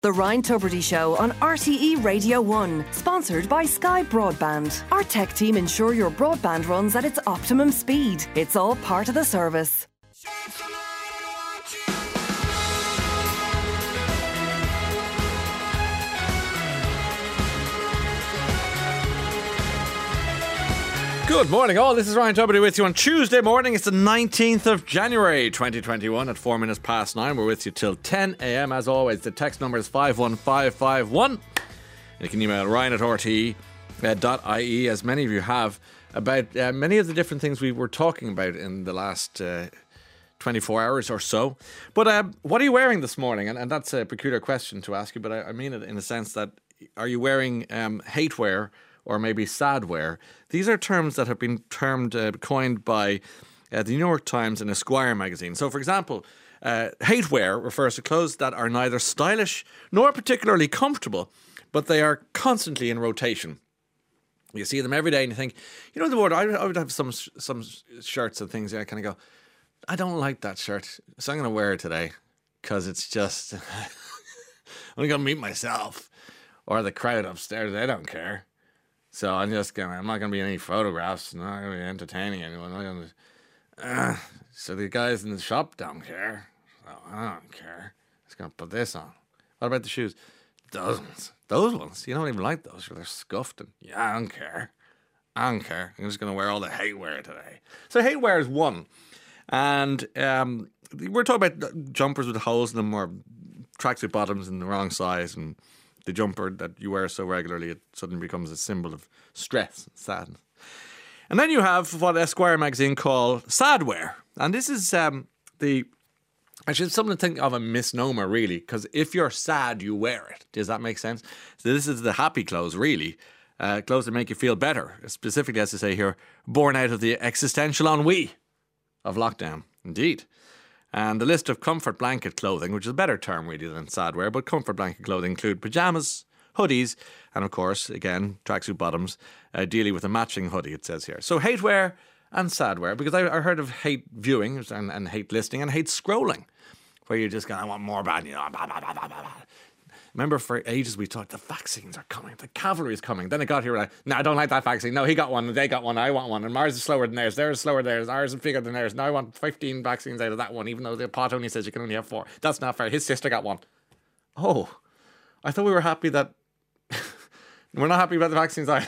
The Ryan Tubridy Show on RTE Radio 1, sponsored by Sky Broadband. Our tech team ensure your broadband runs at its optimum speed. It's all part of the service. Good morning all, this is Ryan Tubridy with you on Tuesday morning. It's the 19th of January 2021 at 4 minutes past 9. We're with you till 10 a.m. as always. The text number is 51551. And you can email Ryan at rte.ie, as many of you have, about many of the different things we were talking about in the last 24 hours or so. But what are you wearing this morning? And that's a peculiar question to ask you, but I mean it in the sense that, are you wearing hate wear or maybe sad wear? These are terms that have been coined by the New York Times and Esquire magazine. So, for example, hate wear refers to clothes that are neither stylish nor particularly comfortable, but they are constantly in rotation. You see them every day and you think, you know the word, I would have some shirts and things that I kind of go, I don't like that shirt, so I'm going to wear it today because it's just, I'm going to meet myself or the crowd upstairs, they don't care. So I'm not going to be in any photographs. I'm not going to be entertaining anyone. So the guys in the shop don't care. So I don't care. I'm just going to put this on. What about the shoes? Those ones. You don't even like those. They're scuffed. And I don't care. I'm just going to wear all the hate wear today. So hate wear is one. And we're talking about jumpers with holes in them or tracksuit bottoms in the wrong size, and the jumper that you wear so regularly, it suddenly becomes a symbol of stress and sadness. And then you have what Esquire magazine call sad wear. And this is actually something to think of a misnomer, really, because if you're sad, you wear it. Does that make sense? So this is the happy clothes, really. Clothes that make you feel better. Specifically, as to say here, born out of the existential ennui of lockdown. Indeed. And the list of comfort blanket clothing, which is a better term really than sad wear, but comfort blanket clothing include pyjamas, hoodies, and of course, again, tracksuit bottoms, ideally with a matching hoodie, it says here. So hate wear and sad wear, because I heard of hate viewing and hate listening and hate scrolling, where you're just going, I want more bad, blah, blah, blah, blah, blah. Remember for ages we talked, the vaccines are coming, the cavalry is coming. Then it got here, like, no, I don't like that vaccine. No, he got one, they got one, I want one. And ours is slower than theirs, slower than theirs, ours is bigger than theirs. Now I want 15 vaccines out of that one, even though the pot only says you can only have 4. That's not fair. His sister got one. Oh, I thought we were happy that... We're not happy about the vaccines either.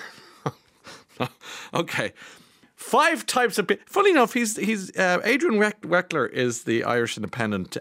Okay. 5 types of... Funny enough, he's Adrian Weckler is the Irish Independent,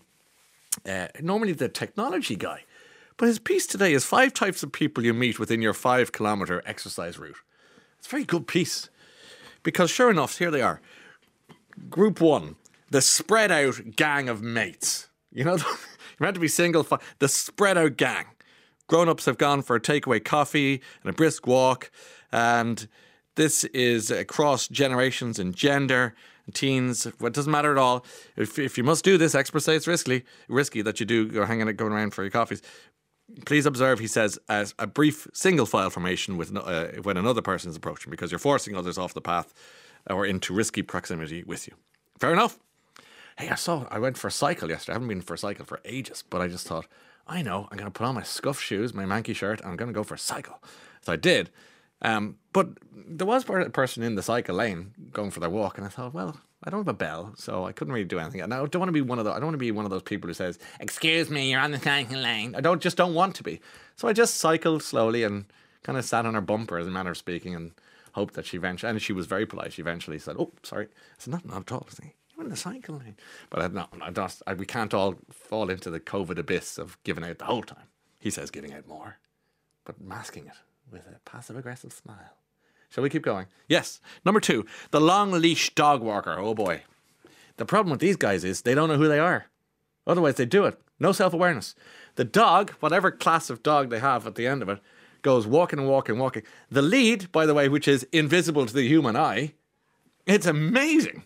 normally the technology guy. But his piece today is 5 types of people you meet within your 5-kilometre exercise route. It's a very good piece. Because sure enough, here they are. Group 1, the spread out gang of mates. You know, you're meant to be single. The spread out gang. Grown-ups have gone for a takeaway coffee and a brisk walk. And this is across generations and gender and teens. It doesn't matter at all. If you must do this, experts say it's risky that you do go going around for your coffees. Please observe, he says, as a brief single file formation with when another person is approaching, because you're forcing others off the path or into risky proximity with you. Fair enough. Hey, I went for a cycle yesterday. I haven't been for a cycle for ages, but I just thought, I know, I'm going to put on my scuff shoes, my manky shirt, and I'm going to go for a cycle. So I did. But there was a person in the cycle lane going for their walk, and I thought, well, I don't have a bell, so I couldn't really do anything. And I don't want to be one of those people who says, "Excuse me, you're on the cycle lane." I don't want to be. So I just cycled slowly and kind of sat on her bumper, as a manner of speaking, and hoped that she eventually, and she was very polite. She eventually said, "Oh, sorry." I said, "Not at all." I was like, "You're in the cycle lane." But we can't all fall into the COVID abyss of giving out the whole time. He says giving out more, but masking it with a passive-aggressive smile. Shall we keep going? Yes. Number 2, the long-leash dog walker. Oh, boy. The problem with these guys is they don't know who they are. Otherwise, they do it. No self-awareness. The dog, whatever class of dog they have at the end of it, goes walking and walking and walking. The lead, by the way, which is invisible to the human eye, it's amazing.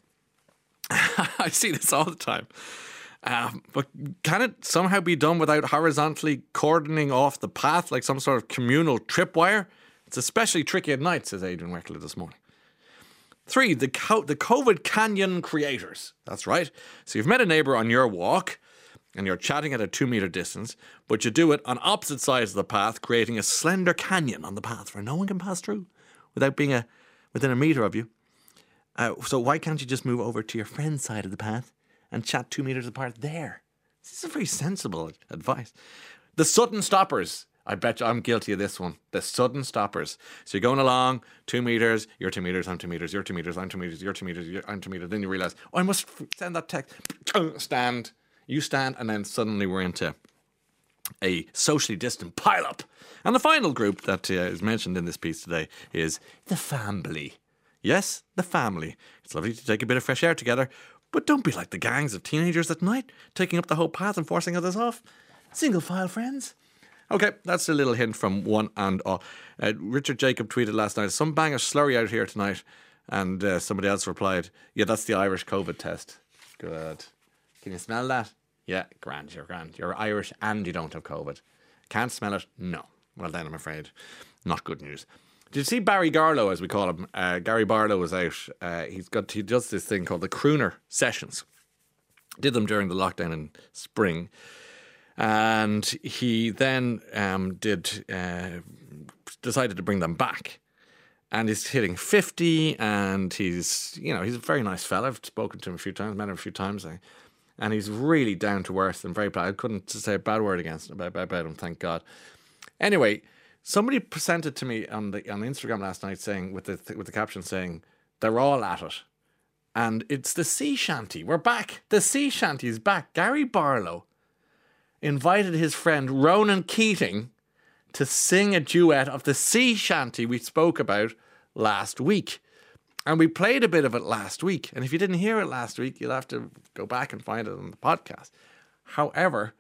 I see this all the time. But can it somehow be done without horizontally cordoning off the path like some sort of communal tripwire? It's especially tricky at night, says Adrian Weckler this morning. 3, the COVID Canyon creators. That's right. So you've met a neighbour on your walk and you're chatting at a 2 metre distance, but you do it on opposite sides of the path, creating a slender canyon on the path where no one can pass through without being within a metre of you. So why can't you just move over to your friend's side of the path and chat 2 metres apart there? This is very sensible advice. The sudden stoppers. I bet you I'm guilty of this one. The sudden stoppers. So you're going along, 2 metres, you're 2 metres, I'm 2 metres, you're 2 metres, I'm 2 metres, you're 2 metres, I'm 2 metres. Then you realise, I must send that text. Stand. You stand, and then suddenly we're into a socially distant pile-up. And the final group that is mentioned in this piece today is the family. Yes, the family. It's lovely to take a bit of fresh air together, but don't be like the gangs of teenagers at night, taking up the whole path and forcing others off. Single file, friends. Okay, that's a little hint from one and all. Richard Jacob tweeted last night, some banger slurry out here tonight. And somebody else replied, yeah, that's the Irish COVID test. Good. Can you smell that? Yeah, grand, you're grand. You're Irish and you don't have COVID. Can't smell it? No. Well then, I'm afraid. Not good news. Did you see Barry Garlow, as we call him? Gary Barlow was out. He does this thing called the Crooner Sessions. Did them during the lockdown in spring. And he then decided to bring them back. And he's hitting 50, and he's a very nice fella. I've spoken to him a few times, met him a few times. And he's really down to earth and very bad. I couldn't say a bad word against him about him, thank God. Anyway, somebody presented to me on the Instagram last night saying, with the caption saying, they're all at it. And it's the sea shanty. We're back. The sea shanty is back. Gary Barlow invited his friend Ronan Keating to sing a duet of the sea shanty we spoke about last week. And we played a bit of it last week. And if you didn't hear it last week, you'll have to go back and find it on the podcast. However,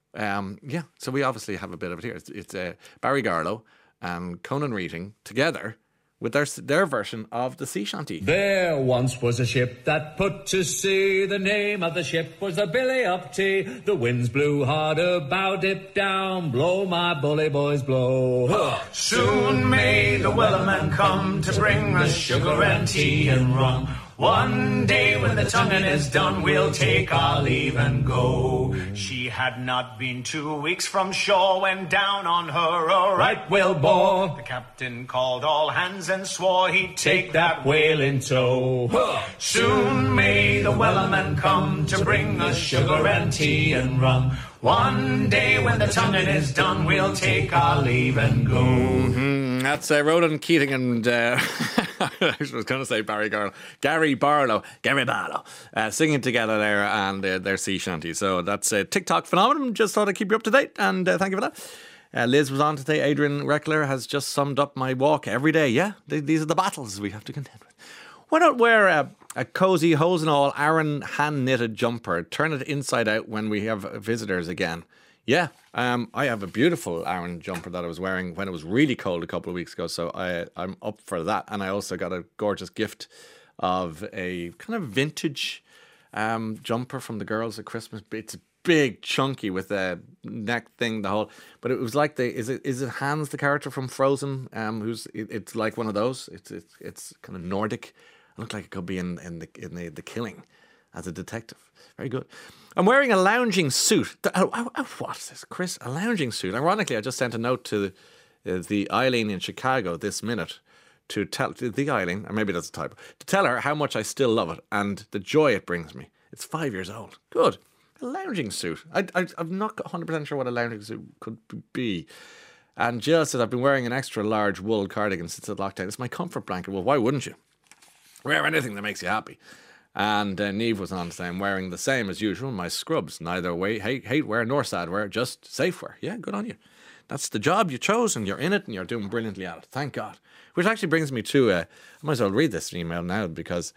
so we obviously have a bit of it here. It's Barry Garlow and Conan Reading together with their version of the sea shanty. There once was a ship that put to sea. The name of the ship was the Billy of Tea. The winds blew harder, bow dip down. Blow, my bully boys, blow. Soon may the Wellerman come to bring us sugar and tea and rum. One day when the tonguing is done, we'll take our leave and go. She had not been 2 weeks from shore when down on her a right whale bore. The captain called all hands and swore he'd take that whale in tow. Soon may the Wellerman come to bring us sugar and tea and rum. One day when the tonguing is done, we'll take our leave and go. Mm-hmm. That's Ronan Keating and I was going to say Gary Barlow, singing together there and their sea shanty. So that's a TikTok phenomenon. Just thought I'd keep you up to date, and thank you for that. Liz was on today. Adrian Reckler has just summed up my walk every day. Yeah, these are the battles we have to contend with. Why not wear a cosy, hose and all Aran hand-knitted jumper, turn it inside out when we have visitors again? Yeah, I have a beautiful Aran jumper that I was wearing when it was really cold a couple of weeks ago, so I'm up for that. And I also got a gorgeous gift of a kind of vintage jumper from the girls at Christmas. It's big, chunky with a neck thing, the whole. But it was like is it Hans, the character from Frozen? It's like one of those. It's kind of Nordic. It looked like it could be in the Killing as a detective. Very good. I'm wearing a lounging suit. What is this, Chris? A lounging suit. Ironically, I just sent a note to the Eileen in Chicago this minute to tell the Eileen, or maybe that's a typo, to tell her how much I still love it and the joy it brings me. It's 5 years old. Good. A lounging suit. I'm not 100% sure what a lounging suit could be. And Jill said, I've been wearing an extra large wool cardigan since the lockdown. It's my comfort blanket. Well, why wouldn't you? Wear anything that makes you happy. And Niamh was on saying, wearing the same as usual, my scrubs. Neither hate wear nor sad wear, just safe wear. Yeah, good on you. That's the job you chose and you're in it and you're doing brilliantly at it. Thank God. Which actually brings me to, I might as well read this email now because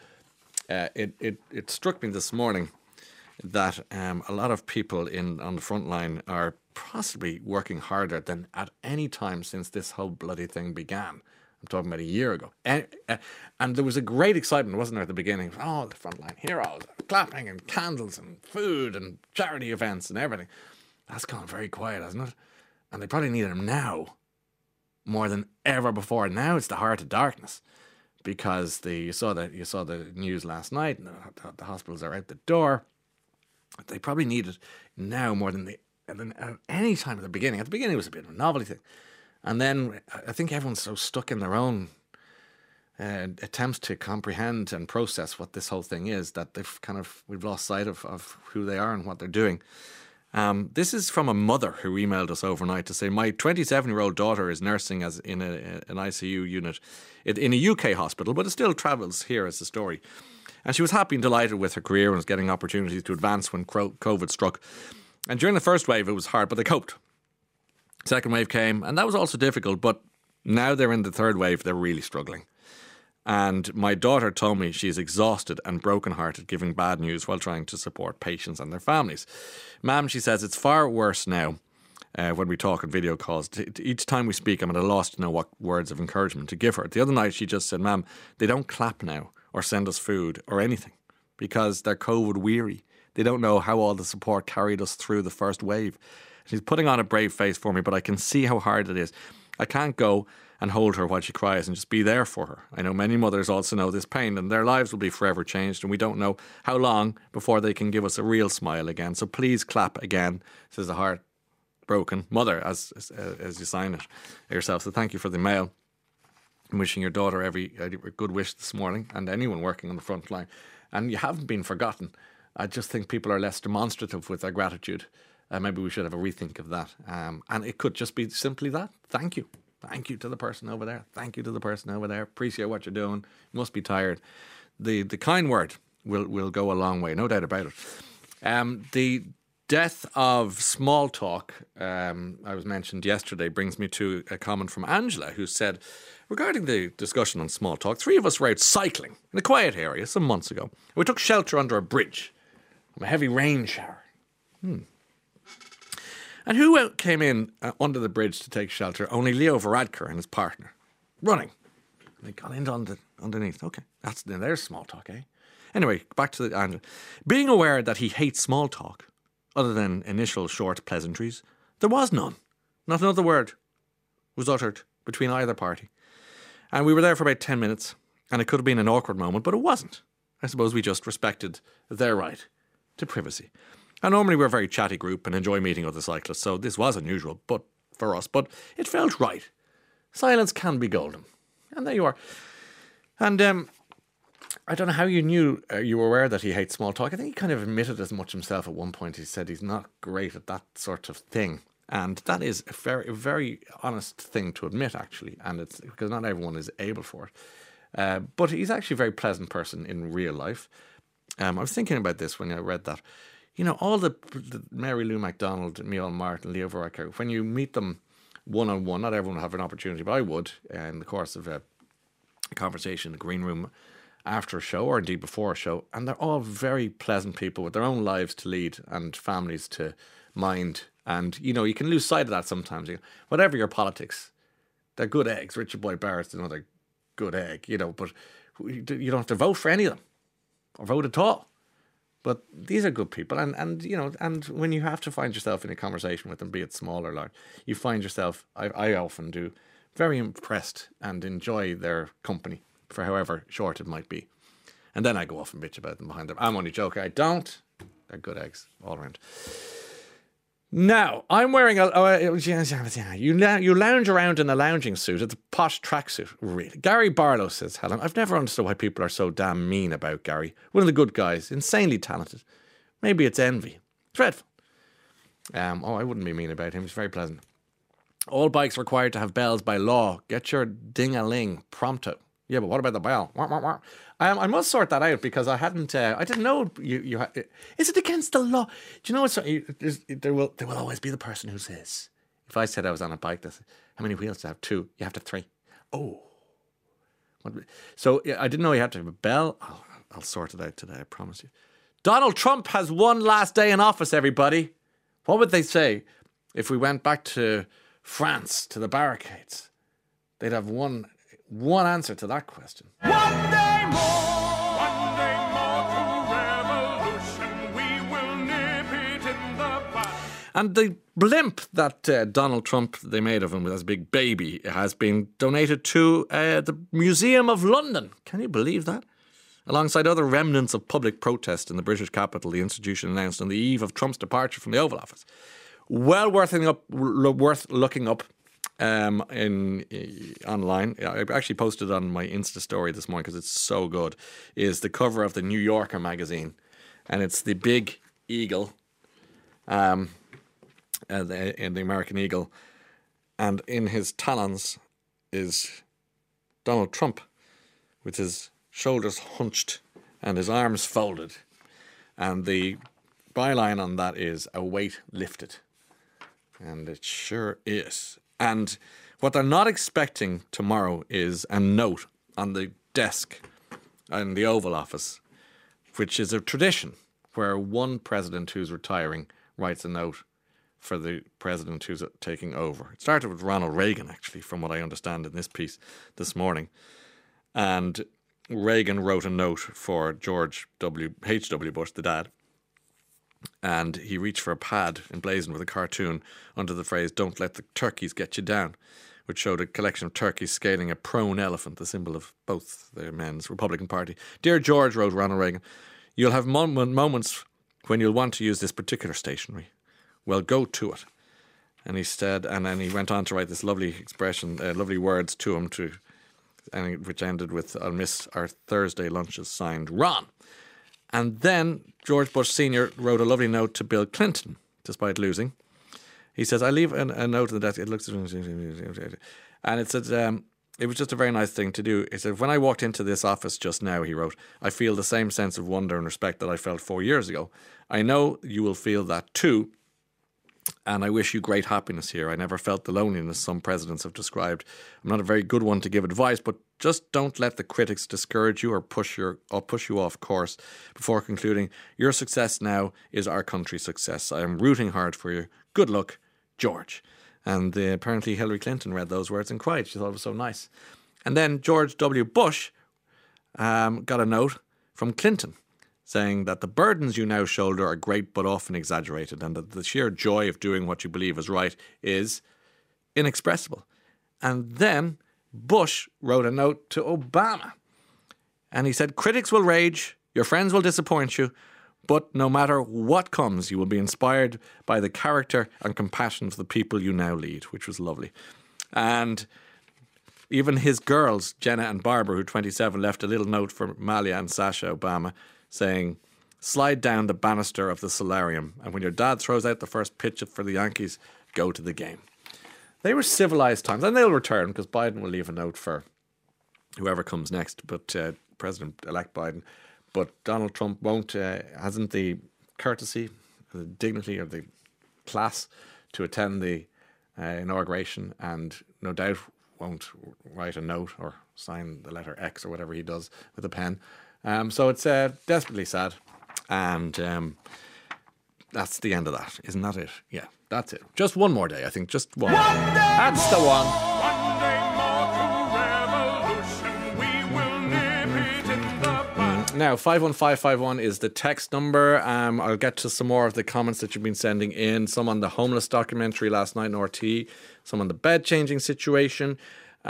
it struck me this morning that a lot of people on the front line are possibly working harder than at any time since this whole bloody thing began. I'm talking about a year ago. And there was a great excitement, wasn't there, at the beginning? Oh, the frontline heroes, clapping and candles and food and charity events and everything. That's gone very quiet, hasn't it? And they probably need them now more than ever before. Now it's the heart of darkness because you saw the news last night and the hospitals are out the door. They probably need it now more than at any time at the beginning. At the beginning, it was a bit of a novelty thing. And then I think everyone's so stuck in their own attempts to comprehend and process what this whole thing is that we've lost sight of who they are and what they're doing. This is from a mother who emailed us overnight to say, my 27-year-old daughter is nursing as in an ICU unit in a UK hospital, but it still travels here as a story. And she was happy and delighted with her career and was getting opportunities to advance when COVID struck. And during the first wave, it was hard, but they coped. Second wave came, and that was also difficult, but now they're in the third wave, they're really struggling. And my daughter told me she's exhausted and brokenhearted giving bad news while trying to support patients and their families. Ma'am, she says, it's far worse now when we talk on video calls. Each time we speak, I'm at a loss to know what words of encouragement to give her. The other night, she just said, Ma'am, they don't clap now or send us food or anything because they're COVID weary. They don't know how all the support carried us through the first wave. She's putting on a brave face for me, but I can see how hard it is. I can't go and hold her while she cries and just be there for her. I know many mothers also know this pain and their lives will be forever changed and we don't know how long before they can give us a real smile again. So please clap again, says the heartbroken mother as you sign it yourself. So thank you for the mail. I'm wishing your daughter every good wish this morning and anyone working on the front line. And you haven't been forgotten. I just think people are less demonstrative with their gratitude. Maybe we should have a rethink of that. And it could just be simply that. Thank you. Thank you to the person over there. Thank you to the person over there. Appreciate what you're doing. You must be tired. The kind word will go a long way, no doubt about it. The death of small talk, I was mentioned yesterday, brings me to a comment from Angela, who said, regarding the discussion on small talk, 3 of us were out cycling in a quiet area some months ago. We took shelter under a bridge from a heavy rain shower. And who came in under the bridge to take shelter? Only Leo Varadkar and his partner, running. They got in underneath. Okay, there's small talk, eh? Anyway, back to Angela. Being aware that he hates small talk, other than initial short pleasantries, there was none. Not another word was uttered between either party. And we were there for about 10 minutes, and it could have been an awkward moment, but it wasn't. I suppose we just respected their right to privacy. And normally we're a very chatty group and enjoy meeting other cyclists, so this was unusual for us, but it felt right. Silence can be golden. And there you are. And I don't know how you knew you were aware that he hates small talk. I think he kind of admitted as much himself at one point. He said he's not great at that sort of thing. And that is a very, very honest thing to admit, actually. And it's because not everyone is able for it. But he's actually a very pleasant person in real life. I was thinking about this when I read that. You know, all the Mary Lou MacDonald, Micheál Martin, Leo Varadkar, when you meet them one-on-one, not everyone will have an opportunity, but I would, in the course of a conversation in the green room after a show, or indeed before a show, and they're all very pleasant people with their own lives to lead and families to mind. And, you know, you can lose sight of that sometimes. Whatever your politics, they're good eggs. Richard Boyd Barrett's another good egg, you know, but you don't have to vote for any of them or vote at all. But these are good people, and you know, and when you have to find yourself in a conversation with them, be it small or large, you find yourself, I often do, very impressed and enjoy their company for however short it might be. And then I go off and bitch about them behind them. I'm only joking, I don't. They're good eggs all around. Now, I'm wearing you lounge around in a lounging suit. It's a posh tracksuit, really. Gary Barlow, says Helen. I've never understood why people are so damn mean about Gary. One of the good guys, insanely talented. Maybe it's envy. Dreadful. I wouldn't be mean about him. He's very pleasant. All bikes required to have bells by law. Get your ding-a-ling pronto. Yeah, but what about the bell? I must sort that out because I didn't know you. Is it against the law? Do you know what? There will always be the person who says, if I said I was on a bike, that's how many wheels do I have? 2. You have to have 3. Oh. So I didn't know you had to have a bell. Oh, I'll sort it out today, I promise you. Donald Trump has one last day in office, everybody. What would they say if we went back to France, to the barricades? They'd have one answer to that question. One day more to revolution, we will nip it in the bud. And the blimp that Donald Trump, they made of him as a big baby, has been donated to the Museum of London. Can you believe that? Alongside other remnants of public protest in the British capital, the institution announced on the eve of Trump's departure from the Oval Office. Well worth looking up online. I actually posted it on my Insta story this morning because it's so good. Is the cover of the New Yorker magazine, and it's the big eagle, in the American eagle, and in his talons is Donald Trump with his shoulders hunched and his arms folded, and the byline on that is "A weight lifted," and it sure is. And what they're not expecting tomorrow is a note on the desk in the Oval Office, which is a tradition where one president who's retiring writes a note for the president who's taking over. It started with Ronald Reagan, actually, from what I understand in this piece this morning. And Reagan wrote a note for George H.W. Bush, the dad, and he reached for a pad emblazoned with a cartoon under the phrase, "Don't let the turkeys get you down," which showed a collection of turkeys scaling a prone elephant, the symbol of both the men's Republican Party. "Dear George," wrote Ronald Reagan, "you'll have moments when you'll want to use this particular stationery. Well, go to it." And he said, and then he went on to write this lovely expression, lovely words to him, which ended with, "I'll miss our Thursday lunches," signed Ron. And then George Bush Sr. wrote a lovely note to Bill Clinton, despite losing. He says, "I leave a note in the desk." It looks, and it said, it was just a very nice thing to do. He said, "When I walked into this office just now," he wrote, "I feel the same sense of wonder and respect that I felt 4 years ago. I know you will feel that too. And I wish you great happiness here. I never felt the loneliness some presidents have described. I'm not a very good one to give advice, but just don't let the critics discourage you or push you off course." Before concluding, "Your success now is our country's success. I am rooting hard for you. Good luck, George." And apparently Hillary Clinton read those words and cried. She thought it was so nice. And then George W. Bush got a note from Clinton, saying that the burdens you now shoulder are great but often exaggerated, and that the sheer joy of doing what you believe is right is inexpressible. And then Bush wrote a note to Obama, and he said, "Critics will rage, your friends will disappoint you, but no matter what comes, you will be inspired by the character and compassion of the people you now lead," which was lovely. And even his girls, Jenna and Barbara, who 27, left a little note for Malia and Sasha Obama, saying, "Slide down the banister of the solarium, and when your dad throws out the first pitch for the Yankees, go to the game." They were civilized times, and they'll return because Biden will leave a note for whoever comes next, but President-elect Biden. But Donald Trump hasn't the courtesy, the dignity, or the class to attend the inauguration, and no doubt won't write a note or sign the letter X or whatever he does with a pen. So it's desperately sad, and that's the end of that. Isn't that it? Yeah, that's it. Just one more day, I think. Just one. That's the one. One day more to revolution. We will nip it in the bud. Now, 51551 is the text number. I'll get to some more of the comments that you've been sending in. Some on the homeless documentary last night in RT, some on the bed changing situation.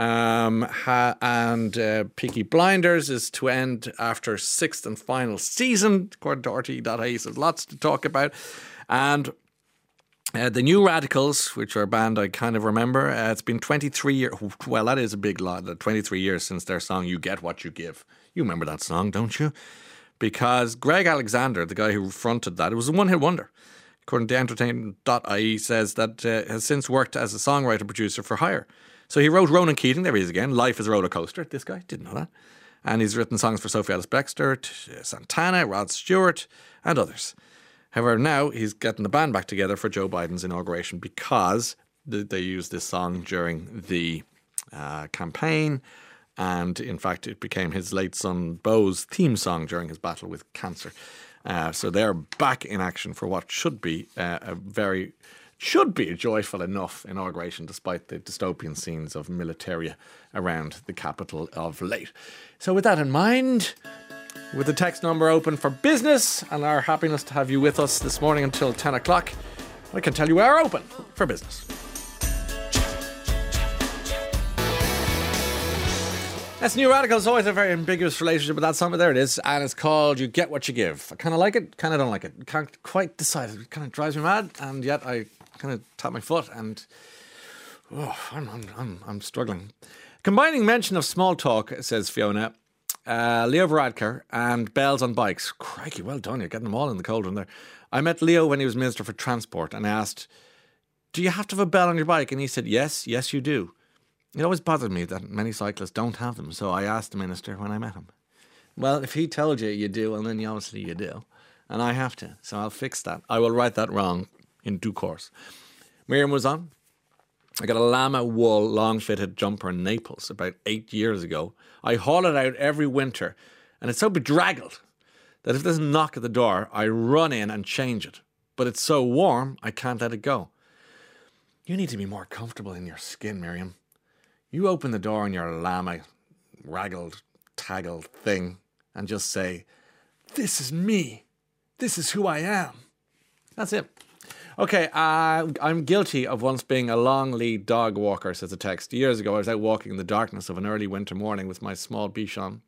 And Peaky Blinders is to end after 6th and final season, according to RT.ie. So there's lots to talk about. And the New Radicals, which are a band I kind of remember, it's been 23 years. Well, that is a big lot. 23 years since their song "You Get What You Give." You remember that song, don't you? Because Greg Alexander, the guy who fronted that, it was a one-hit wonder. According to entertainment.ie, says that has since worked as a songwriter-producer for hire. So he wrote Ronan Keating, there he is again, "Life is a Roller Coaster." This guy, didn't know that. And he's written songs for Sophie Ellis-Bextor, Santana, Rod Stewart, and others. However, now he's getting the band back together for Joe Biden's inauguration because they used this song during the campaign. And in fact, it became his late son Beau's theme song during his battle with cancer. So they're back in action for what should be a joyful enough inauguration, despite the dystopian scenes of militaria around the capital of late. So with that in mind, with the text number open for business and our happiness to have you with us this morning until 10 o'clock, I can tell you we are open for business. That's New Radicals. Always a very ambiguous relationship with that song, but there it is. And it's called You Get What You Give. I kind of like it, kind of don't like it. Can't quite decide. It kind of drives me mad, and yet I kind of tap my foot, and I'm struggling. Combining mention of small talk, says Fiona, Leo Varadkar and bells on bikes. Crikey, well done. You're getting them all in the cold one there. I met Leo when he was Minister for Transport, and I asked, do you have to have a bell on your bike? And he said, yes, you do. It always bothered me that many cyclists don't have them, so I asked the minister when I met him. Well, if he told you you do, well, then obviously you do. And I have to, so I'll fix that. I will right that wrong in due course. Miriam was on. I got a llama wool long-fitted jumper in Naples about 8 years ago. I haul it out every winter, and it's so bedraggled that if there's a knock at the door, I run in and change it. But it's so warm, I can't let it go. You need to be more comfortable in your skin, Miriam. You open the door on your llama, raggled, taggled thing and just say, this is me. This is who I am. That's it. Okay, I'm guilty of once being a long lead dog walker, says a text. Years ago, I was out walking in the darkness of an early winter morning with my small Bichon,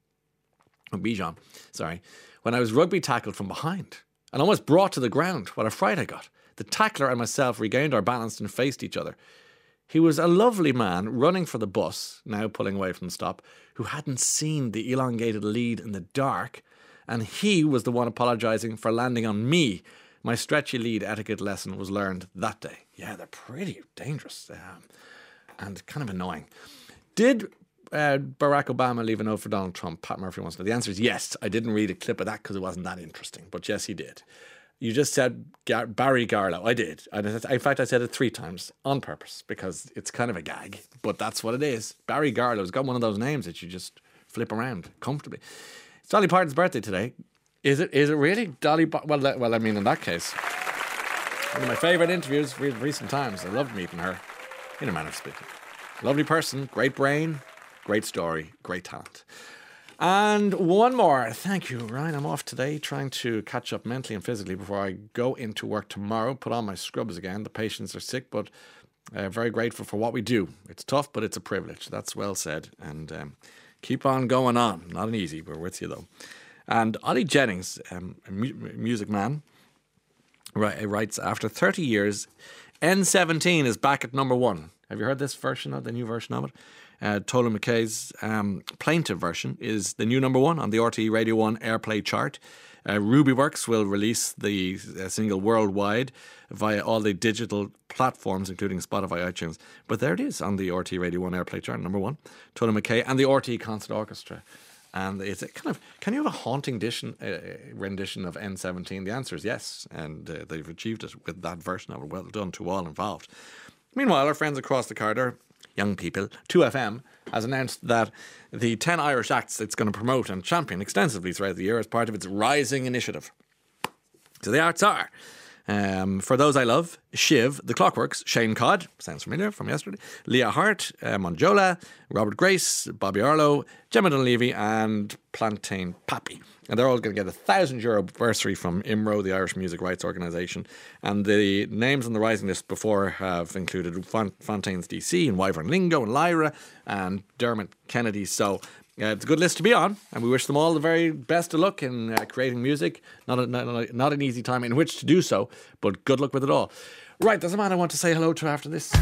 when I was rugby tackled from behind and almost brought to the ground. What a fright I got. The tackler and myself regained our balance and faced each other. He was a lovely man running for the bus, now pulling away from the stop, who hadn't seen the elongated lead in the dark, and he was the one apologising for landing on me. My stretchy lead etiquette lesson was learned that day. Yeah, they're pretty dangerous and kind of annoying. Did Barack Obama leave a note for Donald Trump? Pat Murphy wants to know. The answer is yes. I didn't read a clip of that because it wasn't that interesting, but yes, he did. You just said Barry Garlow. I did. In fact, I said it 3 times on purpose because it's kind of a gag, but that's what it is. Barry Garlow's got one of those names that you just flip around comfortably. It's Dolly Parton's birthday today. Is it really? Dolly well, I mean, in that case, one of my favourite interviews in recent times. I loved meeting her, in a manner of speaking. Lovely person, great brain, great story, great talent. And one more. Thank you, Ryan. I'm off today trying to catch up mentally and physically before I go into work tomorrow, put on my scrubs again. The patients are sick, but very grateful for what we do. It's tough, but it's a privilege. That's well said. And keep on going on. Not an easy, we're with you though. And Ollie Jennings, a music man, writes, after 30 years, N17 is back at number 1. Have you heard this version of the new version of it? Tola McKay's plaintive version is the new number 1 on the RTE Radio 1 Airplay chart. Rubyworks will release the single worldwide via all the digital platforms, including Spotify, iTunes. But there it is on the RTE Radio 1 Airplay chart, number 1. Tola McKay and the RTE Concert Orchestra. And it's a kind of, can you have a haunting rendition of N17? The answer is yes, and they've achieved it with that version of it. Well done to all involved. Meanwhile, our friends across the corridor, young people, 2FM, has announced that the 10 Irish acts it's going to promote and champion extensively throughout the year as part of its Rising initiative. So the acts are, For Those I Love, Shiv, The Clockworks, Shane Codd, sounds familiar from yesterday, Leah Hart, Monjola, Robert Grace, Bobby Arlo, Gemma Dunleavy and Plantain Pappy. And they're all going to get €1,000 bursary from IMRO, the Irish Music Rights Organisation. And the names on the Rising list before have included Fontaines DC and Wyvern Lingo and Lyra and Dermot Kennedy. So it's a good list to be on, and we wish them all the very best of luck in creating music. Not an easy time in which to do so, but good luck with it all. Right, there's a man I want to say hello to after this.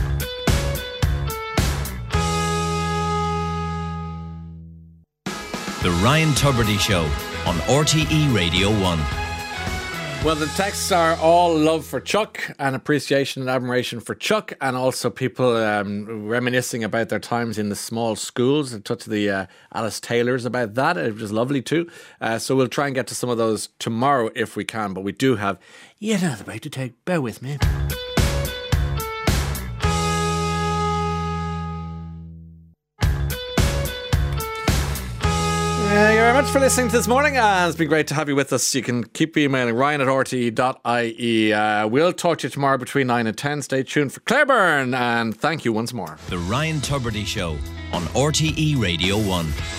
The Ryan Tubridy Show on RTE Radio 1. Well, the texts are all love for Chuck and appreciation and admiration for Chuck, and also people reminiscing about their times in the small schools. I talked to the Alice Taylors about that. It was lovely too. So we'll try and get to some of those tomorrow if we can, but we do have yet another bite to take. Bear with me. Thank you very much for listening to this morning. It's been great to have you with us. You can keep emailing ryan@rte.ie. We'll talk to you tomorrow between 9 and 10. Stay tuned for Claire Byrne, and thank you once more. The Ryan Tubridy Show on RTE Radio 1.